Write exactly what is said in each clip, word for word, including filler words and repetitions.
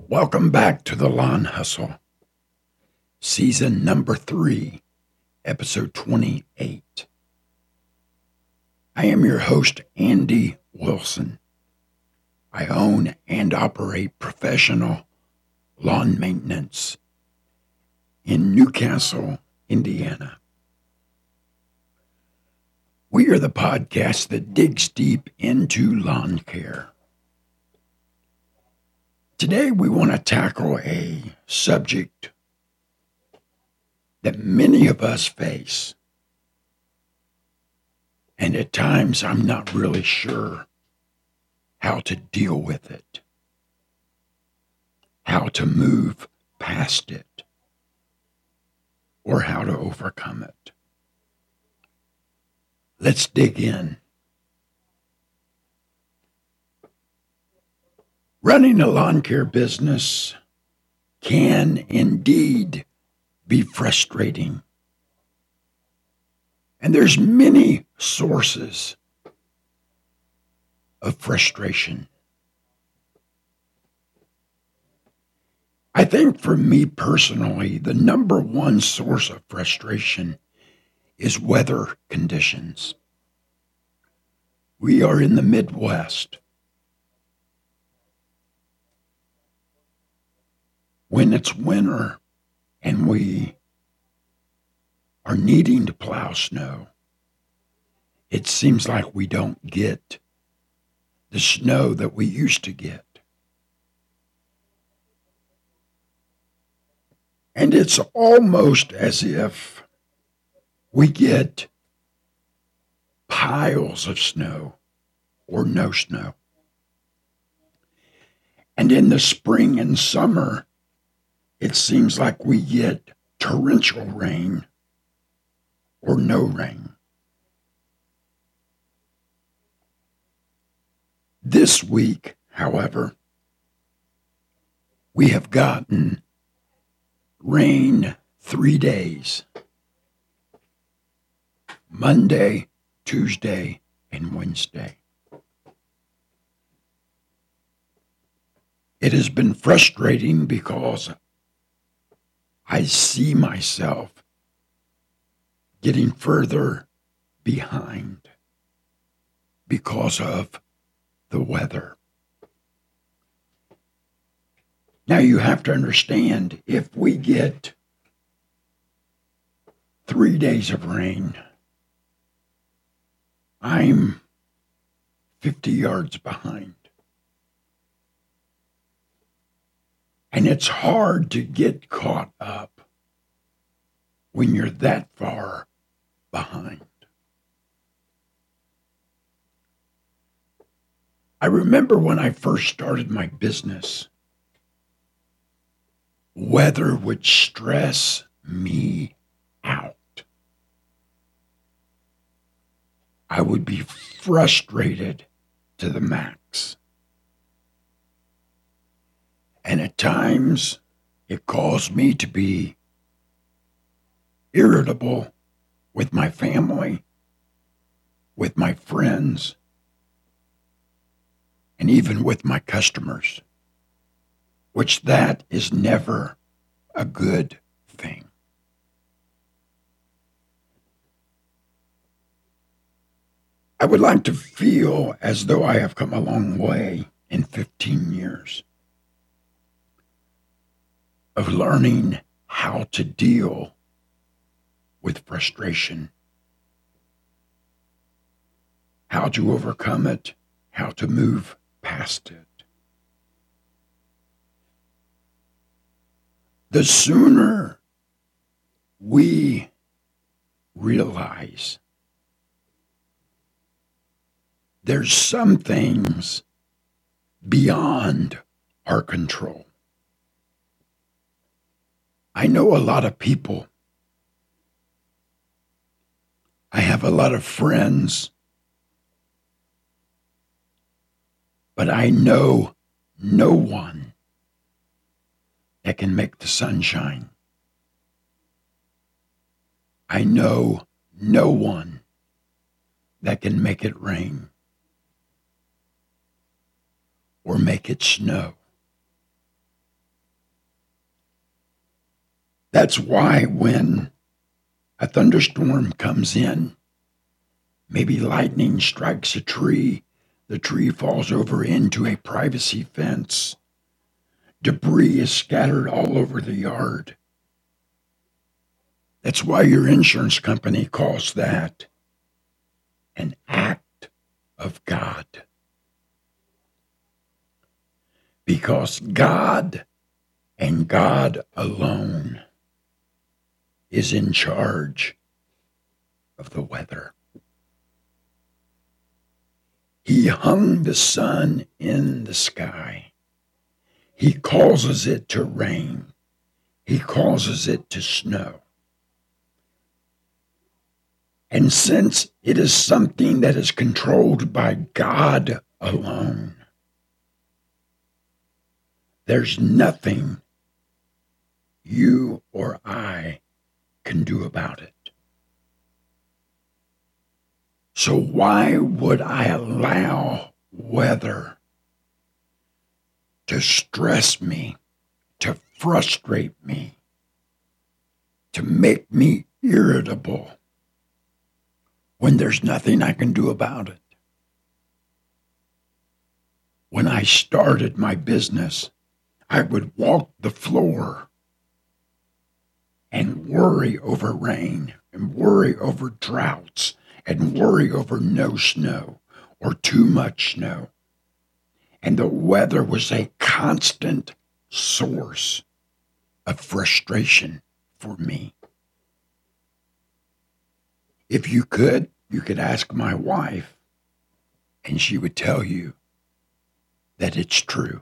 Welcome back to the Lawn Hustle, season number three, episode twenty-eight. I am your host, Andy Wilson. I own and operate professional lawn maintenance in Newcastle, Indiana. We are the podcast that digs deep into lawn care. Today, we want to tackle a subject that many of us face. And at times, I'm not really sure how to deal with it, how to move past it, or how to overcome it. Let's dig in. Running a lawn care business can indeed be frustrating. And there's many sources of frustration. I think for me personally, the number one source of frustration is weather conditions. We are in the Midwest. When it's winter and we are needing to plow snow, it seems like we don't get the snow that we used to get. And it's almost as if we get piles of snow or no snow. And in the spring and summer, it seems like we get torrential rain or no rain. This week, however, we have gotten rain three days. Monday, Tuesday, and Wednesday. It has been frustrating because I see myself getting further behind because of the weather. Now you have to understand, if we get three days of rain, I'm fifty yards behind. And it's hard to get caught up when you're that far behind. I remember when I first started my business, weather would stress me out. I would be frustrated to the max. And at times, it caused me to be irritable with my family, with my friends, and even with my customers, which that is never a good thing. I would like to feel as though I have come a long way in fifteen years. Of learning how to deal with frustration, how to overcome it, how to move past it. The sooner we realize there's some things beyond our control. I know a lot of people. I have a lot of friends. But I know no one that can make the sun shine. I know no one that can make it rain or make it snow. That's why when a thunderstorm comes in, maybe lightning strikes a tree, the tree falls over into a privacy fence, debris is scattered all over the yard. That's why your insurance company calls that an act of God. Because God and God alone is in charge of the weather. He hung the sun in the sky. He causes it to rain. He causes it to snow. And since it is something that is controlled by God alone, there's nothing you or I can do about it. So why would I allow weather to stress me, to frustrate me, to make me irritable when there's nothing I can do about it? When I started my business, I would walk the floor and worry over rain and worry over droughts and worry over no snow or too much snow. And the weather was a constant source of frustration for me. If you could, you could ask my wife, and she would tell you that it's true.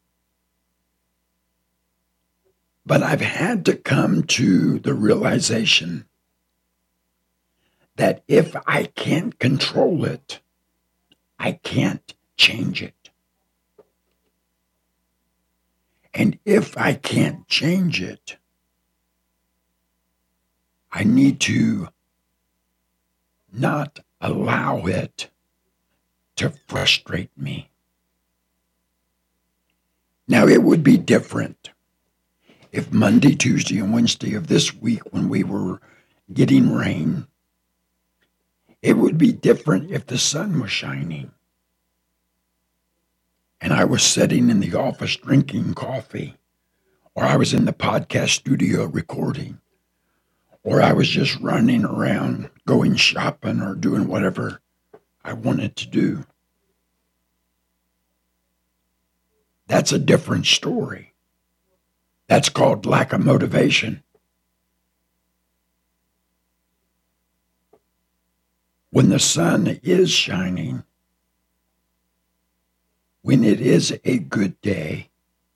But I've had to come to the realization that if I can't control it, I can't change it. And if I can't change it, I need to not allow it to frustrate me. Now, it would be different if Monday, Tuesday, and Wednesday of this week, when we were getting rain, it would be different if the sun was shining and I was sitting in the office drinking coffee, or I was in the podcast studio recording, or I was just running around going shopping or doing whatever I wanted to do. That's a different story. That's called lack of motivation. When the sun is shining, when it is a good day,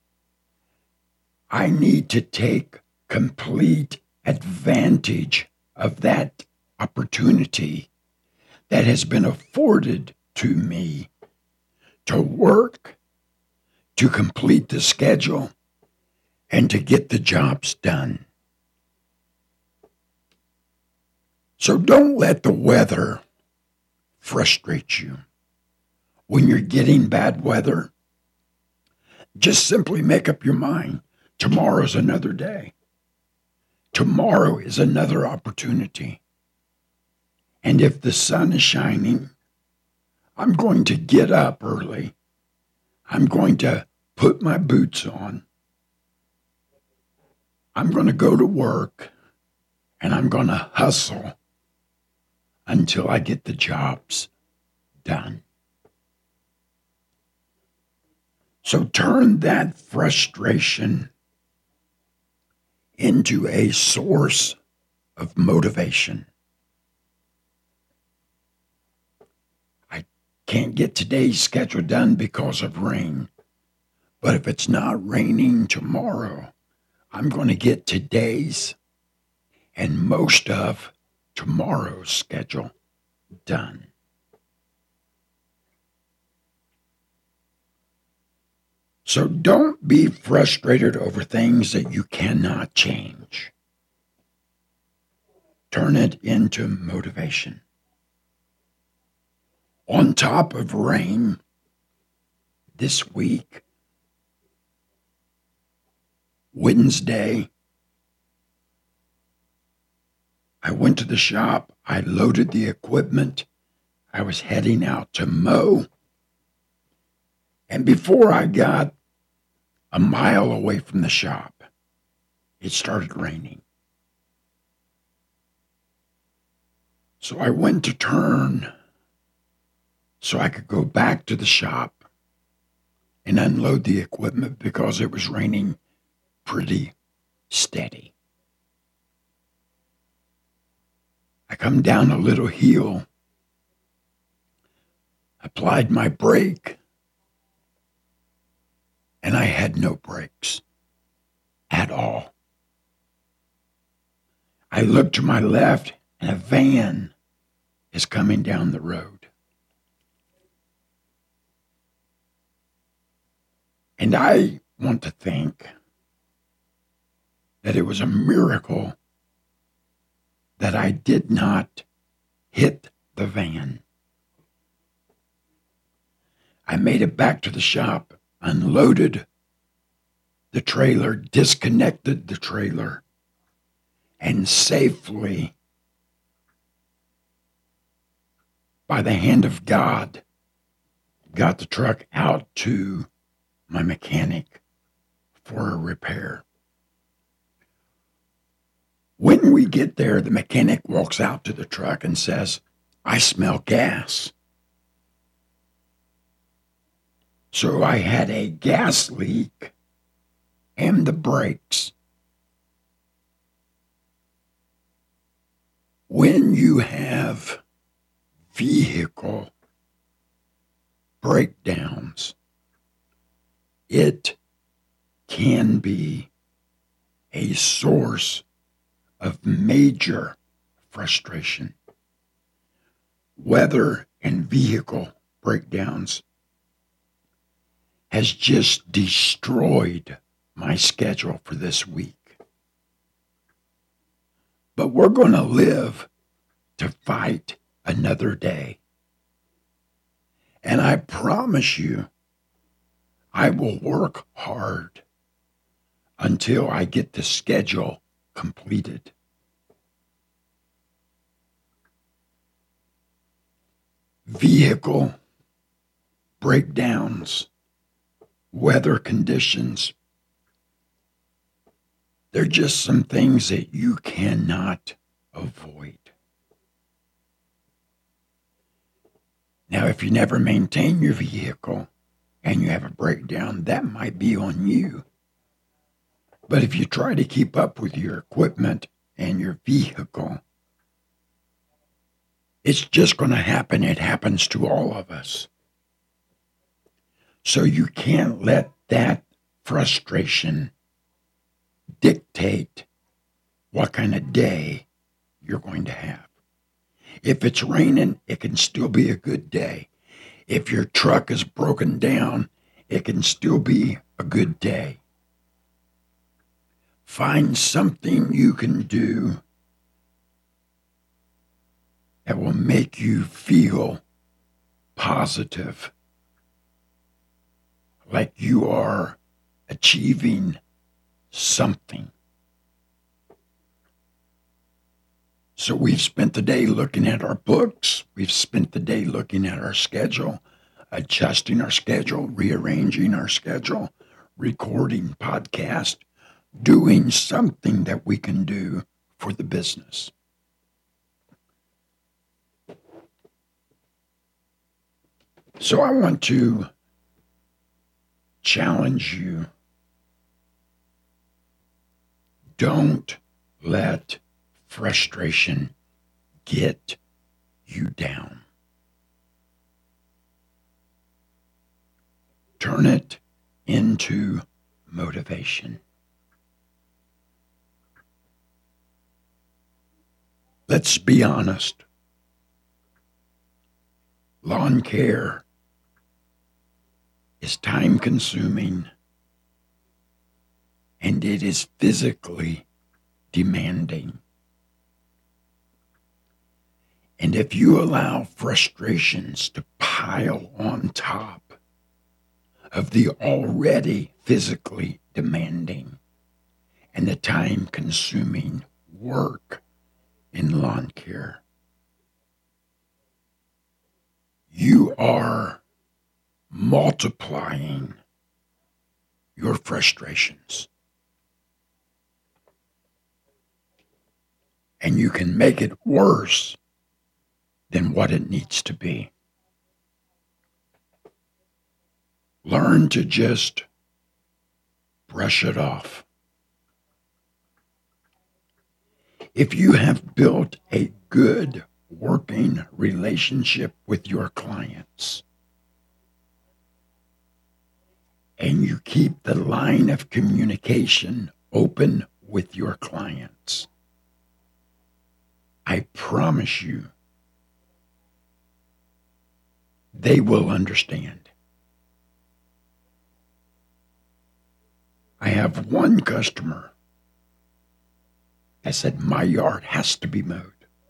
I need to take complete advantage of that opportunity that has been afforded to me to work, to complete the schedule, and to get the jobs done. So don't let the weather frustrate you. When you're getting bad weather, just simply make up your mind. Tomorrow's another day. Tomorrow is another opportunity. And if the sun is shining, I'm going to get up early. I'm going to put my boots on. I'm going to go to work, and I'm going to hustle until I get the jobs done. So turn that frustration into a source of motivation. I can't get today's schedule done because of rain, but if it's not raining tomorrow, I'm going to get today's and most of tomorrow's schedule done. So don't be frustrated over things that you cannot change. Turn it into motivation. On top of rain, this week, Wednesday, went to the shop. I loaded the equipment. I was heading out to mow. And before I got a mile away from the shop, it started raining. So I went to turn so I could go back to the shop and unload the equipment because it was raining pretty steady. I come down a little hill, applied my brake, and I had no brakes at all. I looked to my left, and a van is coming down the road. And I want to think that it was a miracle that I did not hit the van. I made it back to the shop, unloaded the trailer, disconnected the trailer, and safely, by the hand of God, got the truck out to my mechanic for a repair. When we get there, the mechanic walks out to the truck and says, "I smell gas." So I had a gas leak and the brakes. When you have vehicle breakdowns, it can be a source of major frustration. Weather and vehicle breakdowns has just destroyed my schedule for this week. But we're going to live to fight another day. And I promise you, I will work hard until I get the schedule completed. Vehicle breakdowns, weather conditions, they're just some things that you cannot avoid. Now, if you never maintain your vehicle and you have a breakdown, that might be on you. But if you try to keep up with your equipment and your vehicle, it's just going to happen. It happens to all of us. So you can't let that frustration dictate what kind of day you're going to have. If it's raining, it can still be a good day. If your truck is broken down, it can still be a good day. Find something you can do that will make you feel positive, like you are achieving something. So we've spent the day looking at our books. We've spent the day looking at our schedule, adjusting our schedule, rearranging our schedule, recording podcast, doing something that we can do for the business. So I want to challenge you. Don't let frustration get you down. Turn it into motivation. Let's be honest. Lawn care is time consuming and it is physically demanding. And if you allow frustrations to pile on top of the already physically demanding and the time consuming work in lawn care. You are multiplying your frustrations. And you can make it worse than what it needs to be. Learn to just brush it off. If you have built a good working relationship with your clients, and you keep the line of communication open with your clients, I promise you, they will understand. I have one customer that said, my yard has to be mowed.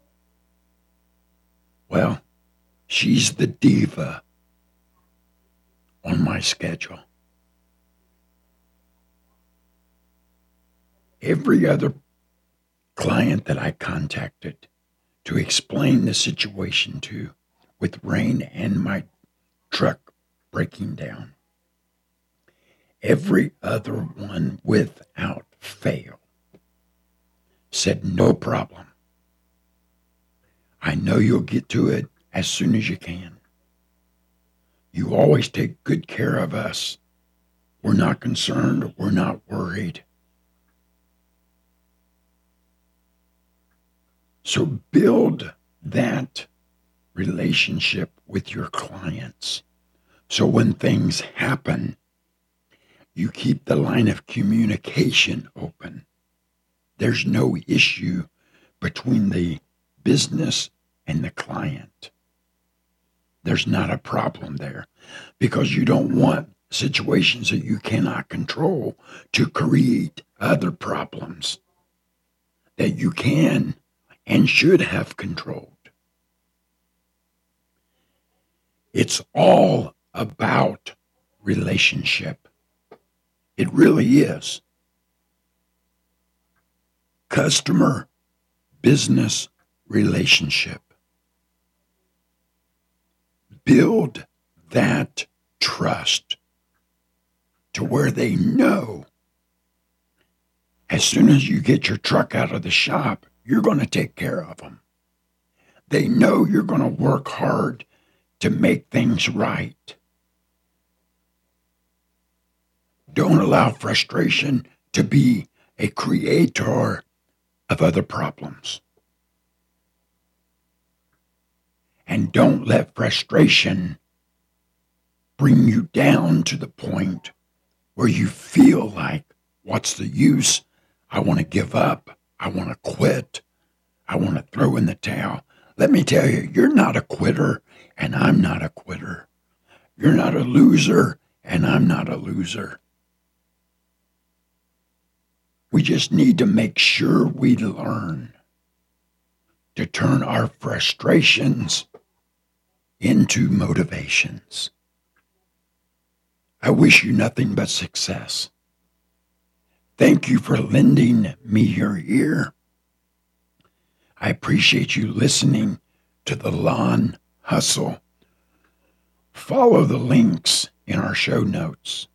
Well, she's the diva on my schedule. Every other client that I contacted to explain the situation to, with rain and my truck breaking down, every other one without fail said, no problem. I know you'll get to it as soon as you can. You always take good care of us. We're not concerned. We're not worried. So build that relationship with your clients. So when things happen, you keep the line of communication open. There's no issue between the business and the client. There's not a problem there because you don't want situations that you cannot control to create other problems that you can and should have controlled. It's all about relationship. It really is. Customer business relationship. Build that trust to where they know as soon as you get your truck out of the shop, you're going to take care of them. They know you're going to work hard to make things right. Don't allow frustration to be a creator of other problems. And don't let frustration bring you down to the point where you feel like, what's the use? I want to give up. I want to quit. I want to throw in the towel. Let me tell you, you're not a quitter, and I'm not a quitter. You're not a loser, and I'm not a loser. We just need to make sure we learn to turn our frustrations into motivations. I wish you nothing but success. Thank you for lending me your ear. I appreciate you listening to the Lawn Hustle. Follow the links in our show notes.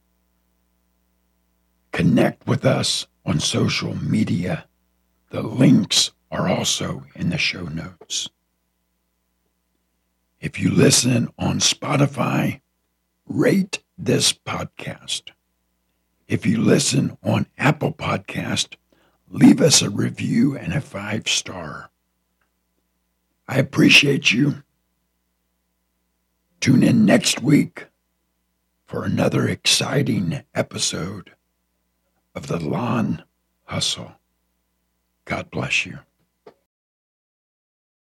Connect with us on social media. The links are also in the show notes. If you listen on Spotify, rate this podcast. If you listen on Apple Podcast, leave us a review and a five star. I appreciate you. Tune in next week for another exciting episode of the Lawn Hustle. God bless you.